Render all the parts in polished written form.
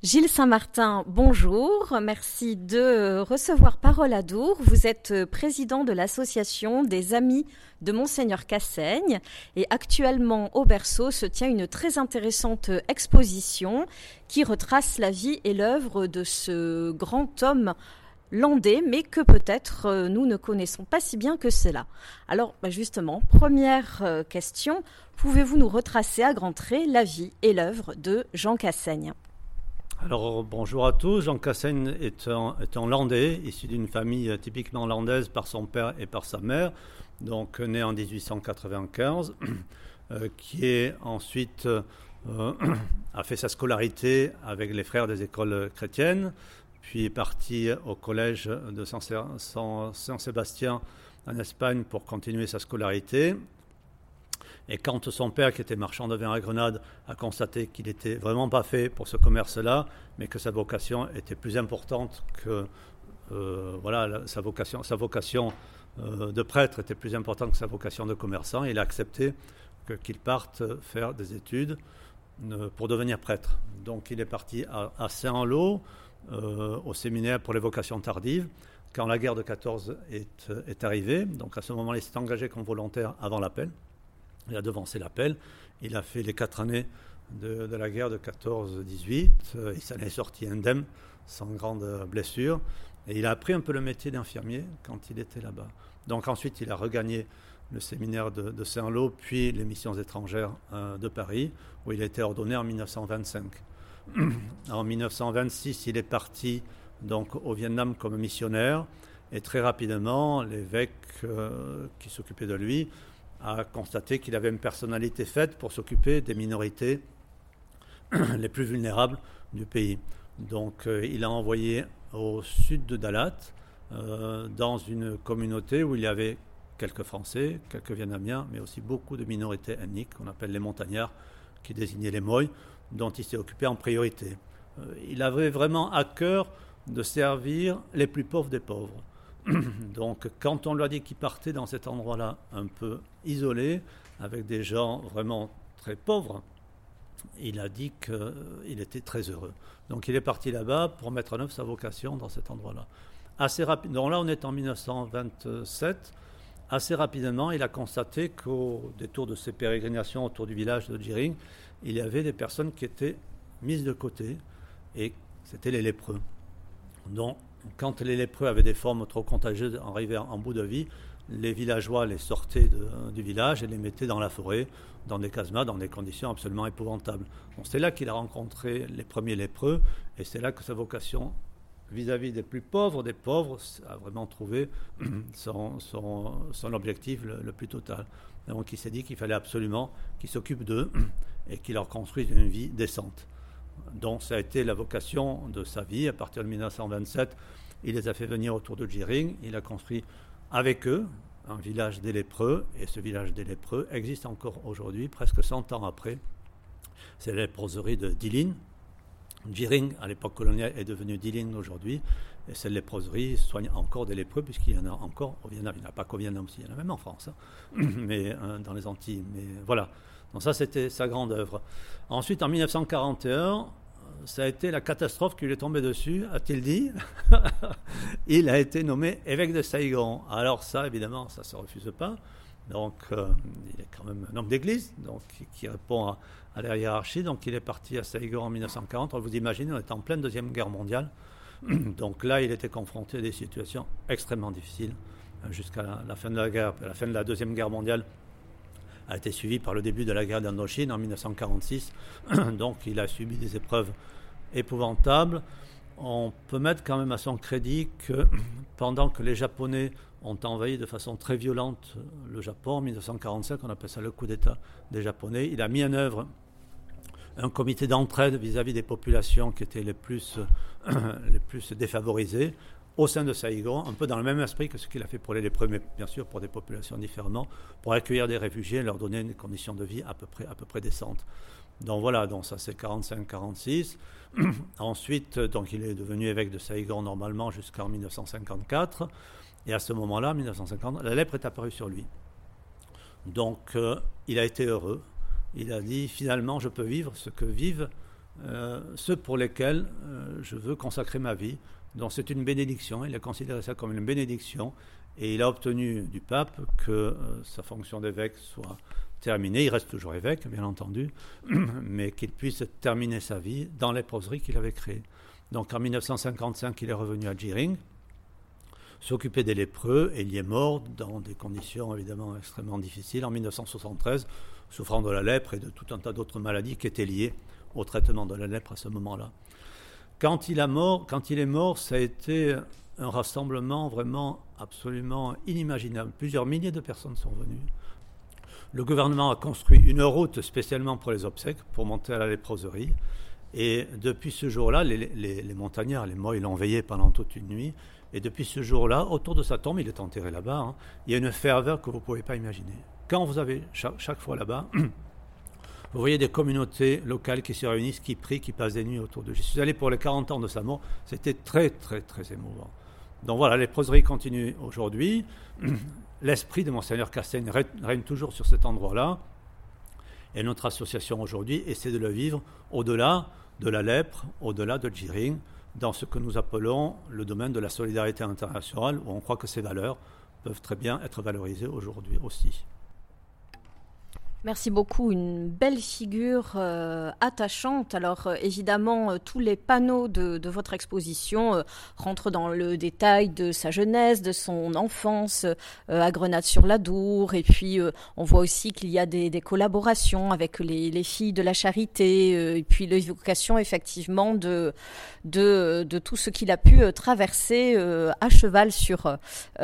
Gilles Saint-Martin, bonjour. Merci de recevoir Parole à Dour. Vous êtes président de l'association des Amis de Monseigneur Cassaigne et actuellement au Berceau se tient une très intéressante exposition qui retrace la vie et l'œuvre de ce grand homme landais, mais que peut-être nous ne connaissons pas si bien que cela. Alors justement, première question, pouvez-vous nous retracer à grands traits la vie et l'œuvre de Jean Cassaigne ? Alors bonjour à tous, Jean Cassaigne est un Landais, issu d'une famille typiquement landaise par son père et par sa mère, donc né en 1895, qui est ensuite a fait sa scolarité avec les frères des écoles chrétiennes, puis est parti au collège de Saint-Sébastien en Espagne pour continuer sa scolarité. Et quand son père, qui était marchand de vin à Grenade, a constaté qu'il n'était vraiment pas fait pour ce commerce-là, mais que sa vocation était plus importante que sa vocation de prêtre était plus importante que sa vocation de commerçant, il a accepté qu'il parte faire des études pour devenir prêtre. Donc il est parti à Saint-Lô, au séminaire pour les vocations tardives, quand la guerre de 14 est arrivée. Donc à ce moment-là, il s'est engagé comme volontaire avant l'appel. Il a devancé l'appel, il a fait les 4 années de la guerre de 14-18, il s'en est sorti indemne, sans grande blessure, et il a appris un peu le métier d'infirmier quand il était là-bas. Donc ensuite, il a regagné le séminaire de Saint-Lô, puis les missions étrangères de Paris, où il a été ordonné en 1925. En 1926, il est parti donc, au Vietnam comme missionnaire, et très rapidement, l'évêque qui s'occupait de lui a constaté qu'il avait une personnalité faite pour s'occuper des minorités les plus vulnérables du pays. Donc il a envoyé au sud de Dalat, dans une communauté où il y avait quelques Français, quelques Vietnamiens, mais aussi beaucoup de minorités ethniques, qu'on appelle les montagnards, qui désignaient les Moy, dont il s'est occupé en priorité. Il avait vraiment à cœur de servir les plus pauvres des pauvres. Donc quand on lui a dit qu'il partait dans cet endroit-là un peu isolé, avec des gens vraiment très pauvres, il a dit qu'il était très heureux. Donc il est parti là-bas pour mettre en œuvre sa vocation dans cet endroit-là. Assez rapidement, donc là on est en 1927, assez rapidement il a constaté qu'au détour de ses pérégrinations autour du village de Djiring, il y avait des personnes qui étaient mises de côté, et c'était les lépreux. Donc quand les lépreux avaient des formes trop contagieuses arrivaient en bout de vie, les villageois les sortaient du village et les mettaient dans la forêt, dans des casemates, dans des conditions absolument épouvantables. Donc c'est là qu'il a rencontré les premiers lépreux, et c'est là que sa vocation vis-à-vis des plus pauvres des pauvres a vraiment trouvé son objectif le plus total. Donc il s'est dit qu'il fallait absolument qu'il s'occupe d'eux et qu'il leur construise une vie décente. Donc ça a été la vocation de sa vie. À partir de 1927, il les a fait venir autour de Djiring. Il a construit avec eux un village des lépreux, et ce village des lépreux existe encore aujourd'hui, presque 100 ans après. C'est la léproserie de Dillin. Djiring, à l'époque coloniale, est devenu Dillin aujourd'hui, et cette léproserie soigne encore des lépreux, puisqu'il y en a encore au Vietnam. Il n'y en a pas qu'au Vietnam aussi, il y en a même en France, mais dans les Antilles. Mais voilà. Donc ça, c'était sa grande œuvre. Ensuite, en 1941, ça a été la catastrophe qui lui est tombée dessus, a-t-il dit. Il a été nommé évêque de Saigon. Alors ça, évidemment, ça ne se refuse pas. Donc, il est quand même un homme d'église, donc, qui répond à la hiérarchie. Donc, il est parti à Saigon en 1940. Vous imaginez, on était en pleine Deuxième Guerre mondiale. Donc là, il était confronté à des situations extrêmement difficiles jusqu'à la fin de la guerre. La fin de la Deuxième Guerre mondiale a été suivi par le début de la guerre d'Indochine en 1946. Donc il a subi des épreuves épouvantables. On peut mettre quand même à son crédit que pendant que les Japonais ont envahi de façon très violente le Japon en 1945, on appelle ça le coup d'État des Japonais, il a mis en œuvre un comité d'entraide vis-à-vis des populations qui étaient les plus défavorisées, au sein de Saigon, un peu dans le même esprit que ce qu'il a fait pour les lépreux, mais bien sûr pour des populations différemment, pour accueillir des réfugiés et leur donner des conditions de vie à peu près décentes. Donc voilà, donc ça c'est 45-46. Ensuite, donc il est devenu évêque de Saigon normalement jusqu'en 1954. Et à ce moment-là, 1950, la lèpre est apparue sur lui. Donc il a été heureux. Il a dit finalement je peux vivre ce que vivent ceux pour lesquels je veux consacrer ma vie. Donc c'est une bénédiction, il a considéré ça comme une bénédiction, et il a obtenu du pape que sa fonction d'évêque soit terminée. Il reste toujours évêque, bien entendu, mais qu'il puisse terminer sa vie dans les léproserie qu'il avait créées. Donc en 1955, il est revenu à Djiring, s'occuper des lépreux, et il y est mort dans des conditions évidemment extrêmement difficiles en 1973, souffrant de la lèpre et de tout un tas d'autres maladies qui étaient liées au traitement de la lèpre à ce moment-là. Quand il est mort, ça a été un rassemblement vraiment absolument inimaginable. Plusieurs milliers de personnes sont venues. Le gouvernement a construit une route spécialement pour les obsèques, pour monter à la léproserie. Et depuis ce jour-là, les montagnards, les Moy, l'ont veillé pendant toute une nuit. Et depuis ce jour-là, autour de sa tombe, il est enterré là-bas, il y a une ferveur que vous ne pouvez pas imaginer. Quand vous avez chaque fois là-bas, vous voyez des communautés locales qui se réunissent, qui prient, qui passent des nuits autour de. Je suis allé pour les 40 ans de sa mort, c'était très, très, très émouvant. Donc voilà, les léproseries continuent aujourd'hui. L'esprit de Monseigneur Cassaigne règne toujours sur cet endroit-là. Et notre association aujourd'hui essaie de le vivre au-delà de la lèpre, au-delà de Djiring, dans ce que nous appelons le domaine de la solidarité internationale, où on croit que ces valeurs peuvent très bien être valorisées aujourd'hui aussi. Merci beaucoup, une belle figure attachante. Alors évidemment, tous les panneaux de votre exposition rentrent dans le détail de sa jeunesse, de son enfance à Grenade-sur-l'Adour. Et puis on voit aussi qu'il y a des collaborations avec les filles de la charité, et puis l'évocation effectivement de tout ce qu'il a pu traverser à cheval sur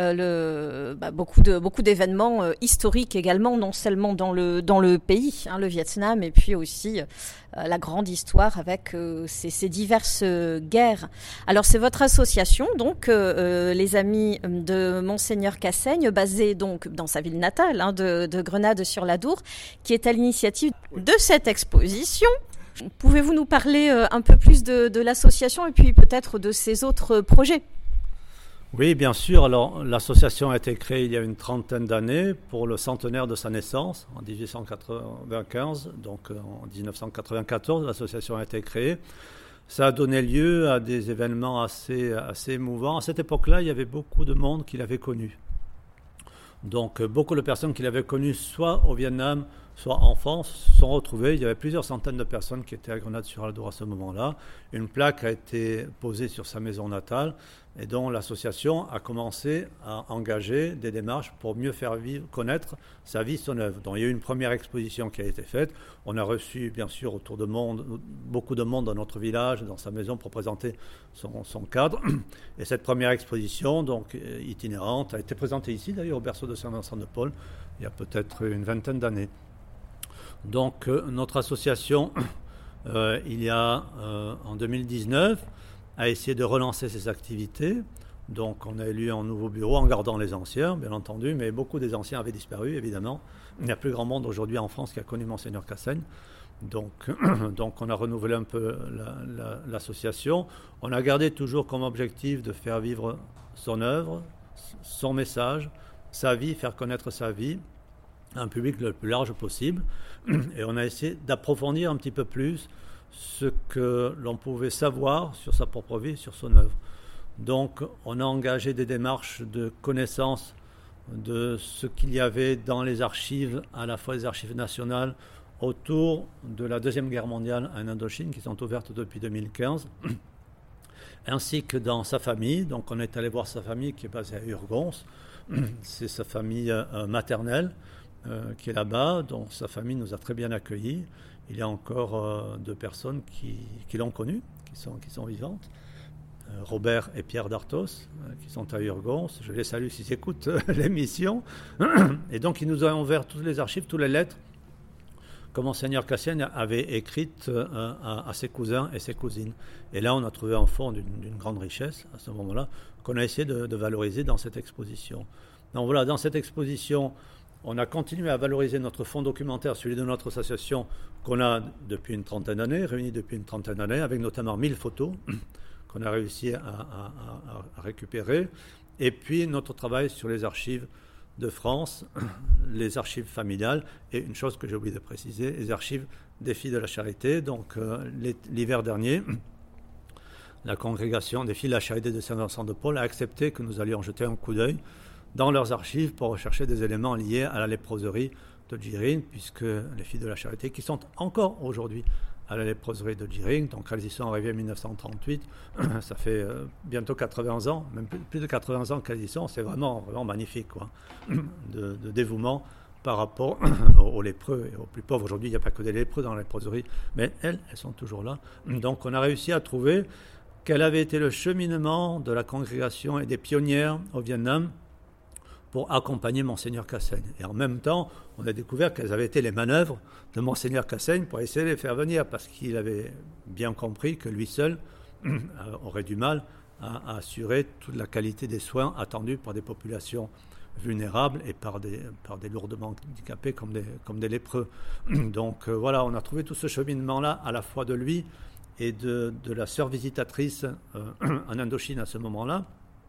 beaucoup d'événements historiques également, non seulement dans le pays, le Vietnam, et puis aussi la grande histoire avec ces diverses guerres. Alors c'est votre association, donc les Amis de Monseigneur Cassaigne, basée donc dans sa ville natale de Grenade-sur-l'Adour, qui est à l'initiative de cette exposition. Pouvez-vous nous parler un peu plus de l'association et puis peut-être de ses autres projets ? Oui, bien sûr. Alors, l'association a été créée il y a une trentaine d'années pour le centenaire de sa naissance, en 1895. Donc, en 1994, l'association a été créée. Ça a donné lieu à des événements assez émouvants. À cette époque-là, il y avait beaucoup de monde qui l'avait connu. Donc, beaucoup de personnes qui l'avaient connu, soit au Vietnam, soit en France, se sont retrouvées. Il y avait plusieurs centaines de personnes qui étaient à Grenade-sur-l'Adour à ce moment-là. Une plaque a été posée sur sa maison natale, et dont l'association a commencé à engager des démarches pour mieux faire connaître sa vie, son œuvre. Donc il y a eu une première exposition qui a été faite. On a reçu bien sûr autour de beaucoup de monde dans notre village, dans sa maison, pour présenter son cadre. Et cette première exposition, donc itinérante, a été présentée ici d'ailleurs au berceau de Saint-Vincent-de-Paul, il y a peut-être une vingtaine d'années. Donc notre association, en 2019, a essayé de relancer ses activités. Donc on a élu un nouveau bureau en gardant les anciens, bien entendu, mais beaucoup des anciens avaient disparu, évidemment. Il n'y a plus grand monde aujourd'hui en France qui a connu Monseigneur Cassaigne. Donc on a renouvelé un peu l'association. On a gardé toujours comme objectif de faire vivre son œuvre, son message, sa vie, faire connaître sa vie à un public le plus large possible. Et on a essayé d'approfondir un petit peu plus ce que l'on pouvait savoir sur sa propre vie, sur son œuvre. Donc, on a engagé des démarches de connaissance de ce qu'il y avait dans les archives, à la fois les archives nationales, autour de la Deuxième Guerre mondiale en Indochine, qui sont ouvertes depuis 2015, ainsi que dans sa famille. Donc, on est allé voir sa famille qui est basée à Urgons. C'est sa famille maternelle qui est là-bas, donc sa famille nous a très bien accueillis. Il y a encore deux personnes qui l'ont connu, qui sont vivantes. Robert et Pierre Dartos, qui sont à Urgons. Je les salue s'ils écoutent l'émission. Et donc, ils nous ont ouvert toutes les archives, toutes les lettres que Monseigneur Cassaigne avait écrites à ses cousins et ses cousines. Et là, on a trouvé un fond d'une grande richesse, à ce moment-là, qu'on a essayé de valoriser dans cette exposition. Donc voilà, dans cette exposition, on a continué à valoriser notre fonds documentaire, celui de notre association, qu'on a depuis une trentaine d'années, réuni depuis une trentaine d'années, avec notamment 1000 photos qu'on a réussi à récupérer. Et puis notre travail sur les archives de France, les archives familiales, et une chose que j'ai oublié de préciser, les archives des Filles de la Charité. Donc l'hiver dernier, la congrégation des Filles de la Charité de Saint-Vincent-de-Paul a accepté que nous allions jeter un coup d'œil dans leurs archives pour rechercher des éléments liés à la léproserie de Djiring, puisque les Filles de la Charité, qui sont encore aujourd'hui à la léproserie de Djiring, donc elles y sont arrivées en 1938, ça fait bientôt 80 ans, même plus de 80 ans qu'elles y sont, c'est vraiment, vraiment magnifique, quoi, de dévouement par rapport aux lépreux et aux plus pauvres. Aujourd'hui, il n'y a pas que des lépreux dans la léproserie, mais elles sont toujours là. Donc on a réussi à trouver quel avait été le cheminement de la congrégation et des pionnières au Vietnam pour accompagner Monseigneur Cassaigne. Et en même temps, on a découvert quelles avaient été les manœuvres de Monseigneur Cassaigne pour essayer de les faire venir, parce qu'il avait bien compris que lui seul aurait du mal à assurer toute la qualité des soins attendus par des populations vulnérables et par des lourdement handicapés comme des lépreux. Donc voilà, on a trouvé tout ce cheminement-là à la fois de lui et de la sœur visitatrice en Indochine à ce moment-là,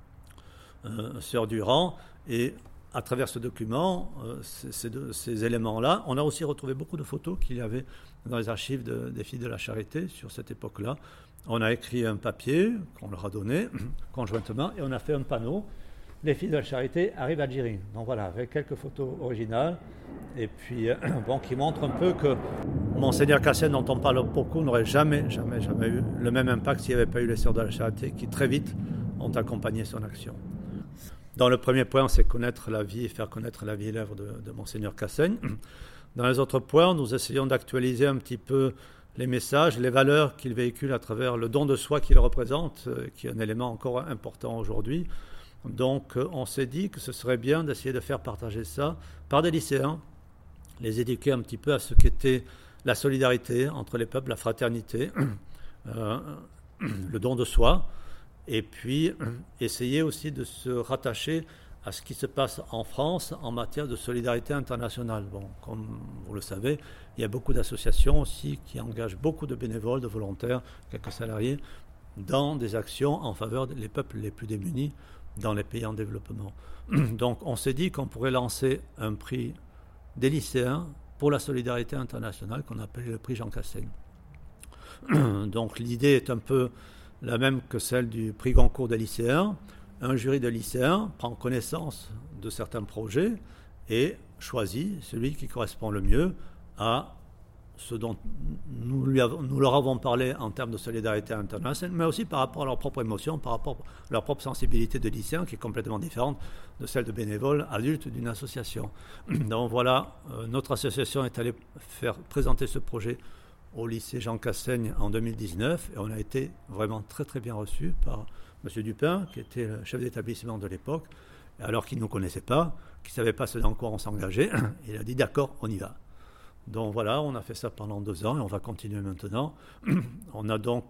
sœur Durand. Et à travers ce document, ces éléments-là, on a aussi retrouvé beaucoup de photos qu'il y avait dans les archives des Filles de la Charité sur cette époque-là. On a écrit un papier qu'on leur a donné conjointement et on a fait un panneau. Les Filles de la Charité arrivent à Djiring. Donc voilà, avec quelques photos originales et puis qui montrent un peu que Monseigneur Cassaigne, dont on parle beaucoup, n'aurait jamais eu le même impact s'il n'y avait pas eu les Sœurs de la Charité qui très vite ont accompagné son action. Dans le premier point, c'est connaître la vie et faire connaître la vie et l'œuvre de Monseigneur Cassaigne. Dans les autres points, nous essayons d'actualiser un petit peu les messages, les valeurs qu'il véhicule à travers le don de soi qu'il représente, qui est un élément encore important aujourd'hui. Donc on s'est dit que ce serait bien d'essayer de faire partager ça par des lycéens, les éduquer un petit peu à ce qu'était la solidarité entre les peuples, la fraternité, le don de soi, et puis essayer aussi de se rattacher à ce qui se passe en France en matière de solidarité internationale. Bon, comme vous le savez, il y a beaucoup d'associations aussi qui engagent beaucoup de bénévoles, de volontaires, quelques salariés, dans des actions en faveur des peuples les plus démunis dans les pays en développement. Donc on s'est dit qu'on pourrait lancer un prix des lycéens pour la solidarité internationale qu'on appelle le prix Jean Cassaigne. Donc l'idée est un peu la même que celle du prix Goncourt des lycéens. Un jury de lycéens prend connaissance de certains projets et choisit celui qui correspond le mieux à ce dont nous leur avons parlé en termes de solidarité internationale, mais aussi par rapport à leur propre émotion, par rapport à leur propre sensibilité de lycéen, qui est complètement différente de celle de bénévoles adultes d'une association. Donc voilà, notre association est allée faire présenter ce projet au lycée Jean Cassaigne en 2019, et on a été vraiment très très bien reçus par M. Dupin, qui était le chef d'établissement de l'époque, alors qu'il ne nous connaissait pas, qui ne savait pas ce dans quoi on s'engageait. Il a dit d'accord, on y va. Donc voilà, on a fait ça pendant 2 ans et on va continuer maintenant. On a donc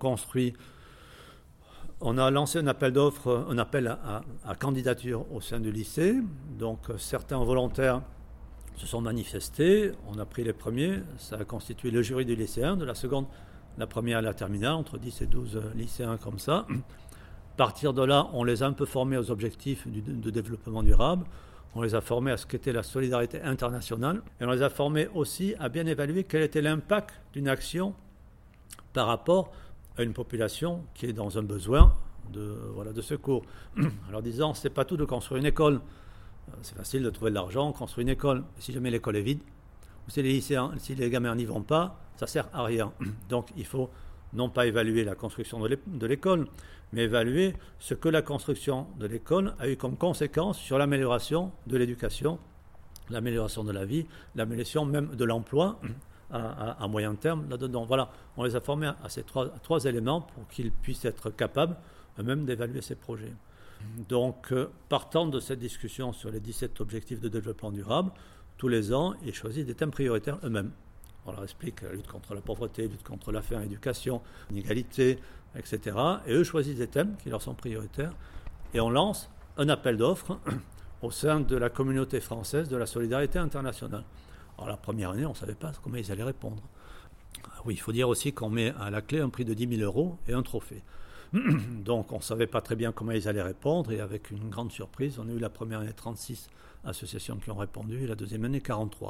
on a lancé un appel d'offres, un appel à candidature au sein du lycée. Donc certains volontaires se sont manifestés, on a pris les premiers, ça a constitué le jury du lycéen, de la seconde, la première à la terminale, entre 10 et 12 lycéens comme ça. À partir de là, on les a un peu formés aux objectifs de développement durable. On les a formés à ce qu'était la solidarité internationale et on les a formés aussi à bien évaluer quel était l'impact d'une action par rapport à une population qui est dans un besoin de secours. Alors disant, c'est pas tout de construire une école. C'est facile de trouver de l'argent, construire une école. Si jamais l'école est vide, ou si les lycéens, si les gamins n'y vont pas, ça sert à rien. Donc il faut non pas évaluer la construction de l'école, mais évaluer ce que la construction de l'école a eu comme conséquence sur l'amélioration de l'éducation, l'amélioration de la vie, l'amélioration même de l'emploi à moyen terme là-dedans. Voilà, on les a formés à ces trois éléments pour qu'ils puissent être capables eux-mêmes d'évaluer ces projets. Donc, partant de cette discussion sur les 17 objectifs de développement durable, tous les ans, ils choisissent des thèmes prioritaires eux-mêmes. On leur explique la lutte contre la pauvreté, lutte contre la faim, l'éducation, l'inégalité, etc. Et eux choisissent des thèmes qui leur sont prioritaires. Et on lance un appel d'offres au sein de la communauté française de la solidarité internationale. Alors la première année, on ne savait pas comment ils allaient répondre. Oui, il faut dire aussi qu'on met à la clé un prix de 10 000 € et un trophée. Donc on ne savait pas très bien comment ils allaient répondre. Et avec une grande surprise, on a eu la première année 36 associations qui ont répondu et la deuxième année 43.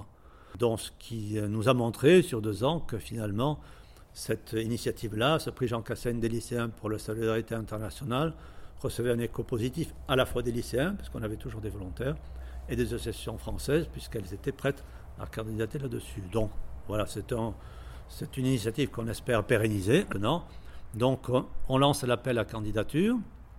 Donc ce qui nous a montré sur 2 ans que finalement, cette initiative-là, ce prix Jean Cassaigne des lycéens pour la solidarité internationale, recevait un écho positif à la fois des lycéens, parce qu'on avait toujours des volontaires, et des associations françaises, puisqu'elles étaient prêtes à candidater là-dessus. Donc voilà, c'est une initiative qu'on espère pérenniser maintenant. Donc on lance l'appel à candidature,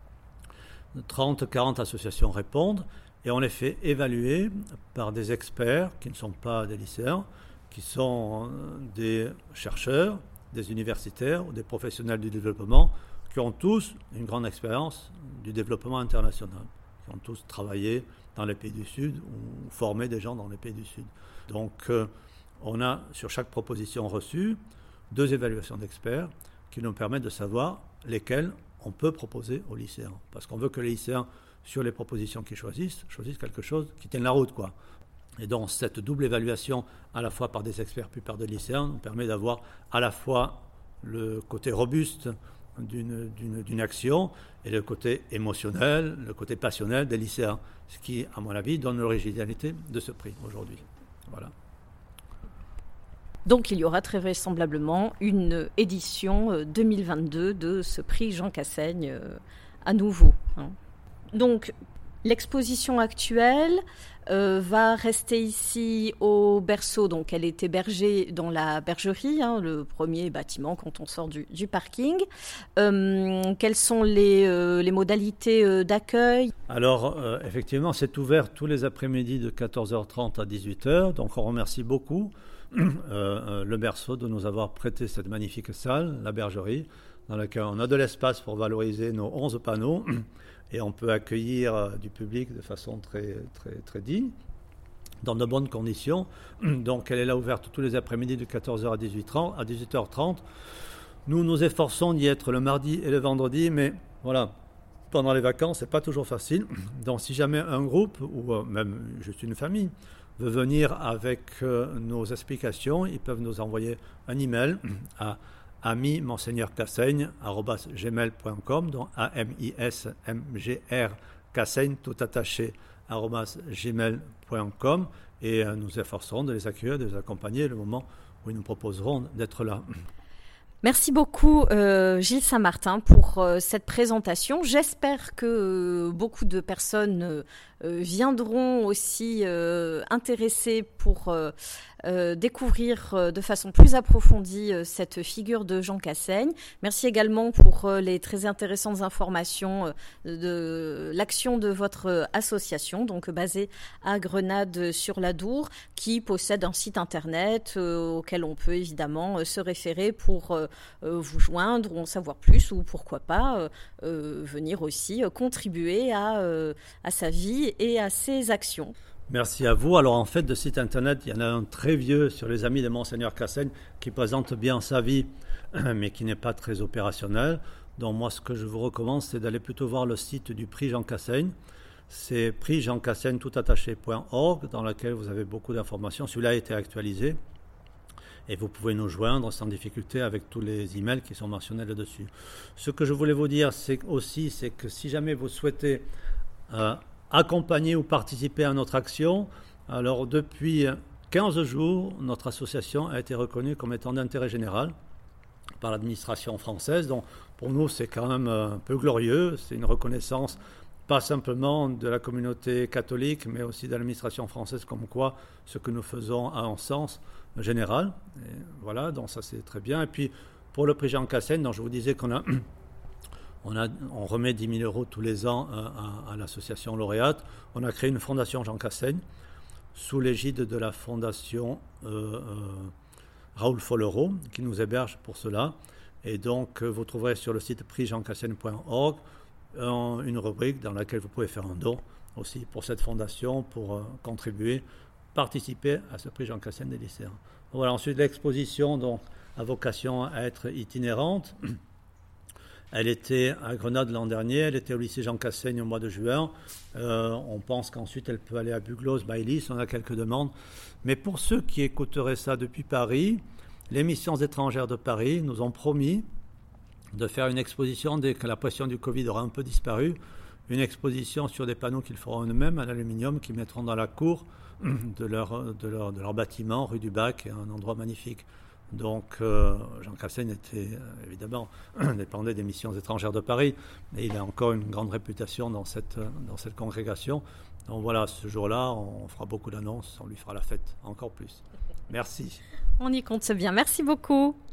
30-40 associations répondent, et on les fait évaluer par des experts qui ne sont pas des lycéens, qui sont des chercheurs, des universitaires ou des professionnels du développement qui ont tous une grande expérience du développement international, qui ont tous travaillé dans les pays du Sud ou formé des gens dans les pays du Sud. Donc on a sur chaque proposition reçue 2 évaluations d'experts qui nous permettent de savoir lesquelles on peut proposer aux lycéens. Parce qu'on veut que les lycéens, sur les propositions qu'ils choisissent quelque chose qui tienne la route, quoi. Et donc cette double évaluation, à la fois par des experts puis par des lycéens, nous permet d'avoir à la fois le côté robuste d'une action et le côté émotionnel, le côté passionnel des lycéens, ce qui, à mon avis, donne l'originalité de ce prix aujourd'hui. Voilà. Donc il y aura très vraisemblablement une édition 2022 de ce prix Jean Cassaigne à nouveau. Donc l'exposition actuelle va rester ici au Berceau. Donc elle est hébergée dans la bergerie, le premier bâtiment quand on sort du parking. Quelles sont les modalités d'accueil ? Alors effectivement, c'est ouvert tous les après-midi de 14h30 à 18h. Donc on remercie beaucoup le Berceau de nous avoir prêté cette magnifique salle, la bergerie, dans laquelle on a de l'espace pour valoriser nos 11 panneaux. Et on peut accueillir du public de façon très, très, très digne, dans de bonnes conditions. Donc elle est là ouverte tous les après-midi de 14h à 18h30. Nous nous efforçons d'y être le mardi et le vendredi, mais voilà, pendant les vacances, c'est pas toujours facile. Donc si jamais un groupe, ou même juste une famille, veut venir avec nos explications, ils peuvent nous envoyer un email à ami-monseigneurcassaigne@gmail.com, donc AMISMGR Cassaigne tout attaché @gmail.com, et nous efforcerons de les accueillir, de les accompagner le moment où ils nous proposeront d'être là. Merci beaucoup Gilles Saint-Martin pour cette présentation. J'espère que beaucoup de personnes viendront aussi intéressées pour découvrir de façon plus approfondie cette figure de Jean Cassaigne. Merci également pour les très intéressantes informations de l'action de votre association, donc basée à Grenade-sur-l'Adour, qui possède un site internet auquel on peut évidemment se référer pour vous joindre ou en savoir plus, ou pourquoi pas venir aussi contribuer à sa vie et à ses actions. Merci à vous. Alors en fait, de site internet, il y en a un très vieux sur les Amis de Monseigneur Cassaigne qui présente bien sa vie, mais qui n'est pas très opérationnel. Donc moi, ce que je vous recommande, c'est d'aller plutôt voir le site du prix Jean Cassaigne. C'est prixjeancassaigne.org, dans lequel vous avez beaucoup d'informations. Celui-là a été actualisé. Et vous pouvez nous joindre sans difficulté avec tous les emails qui sont mentionnés là-dessus. Ce que je voulais vous dire, c'est que si jamais vous souhaitez accompagner ou participer à notre action, alors depuis 15 jours, notre association a été reconnue comme étant d'intérêt général par l'administration française. Donc pour nous, c'est quand même un peu glorieux. C'est une reconnaissance pas simplement de la communauté catholique, mais aussi de l'administration française, comme quoi ce que nous faisons a un sens général. Et voilà, donc ça c'est très bien. Et puis pour le prix Jean Cassaigne, donc je vous disais qu'on on remet 10 000 euros tous les ans à l'association lauréate. On a créé une fondation Jean Cassaigne sous l'égide de la fondation Raoul Follereau qui nous héberge pour cela. Et donc vous trouverez sur le site prixjeancassaigne.org une rubrique dans laquelle vous pouvez faire un don aussi pour cette fondation, pour contribuer, participer à ce prix Jean Cassaigne des lycéens. Voilà, ensuite l'exposition donc, a vocation à être itinérante. Elle était à Grenade l'an dernier, elle était au lycée Jean Cassaigne au mois de juin. On pense qu'ensuite elle peut aller à Bugloss, Bailly, on a quelques demandes. Mais pour ceux qui écouteraient ça depuis Paris, les missions étrangères de Paris nous ont promis de faire une exposition dès que la pression du Covid aura un peu disparu, une exposition sur des panneaux qu'ils feront eux-mêmes en aluminium, qu'ils mettront dans la cour de leur bâtiment, rue du Bac, un endroit magnifique. Donc Jean Cassaigne était évidemment dépendait des missions étrangères de Paris, mais il a encore une grande réputation dans cette congrégation. Donc voilà, ce jour-là, on fera beaucoup d'annonces, on lui fera la fête encore plus. Merci. On y compte bien. Merci beaucoup.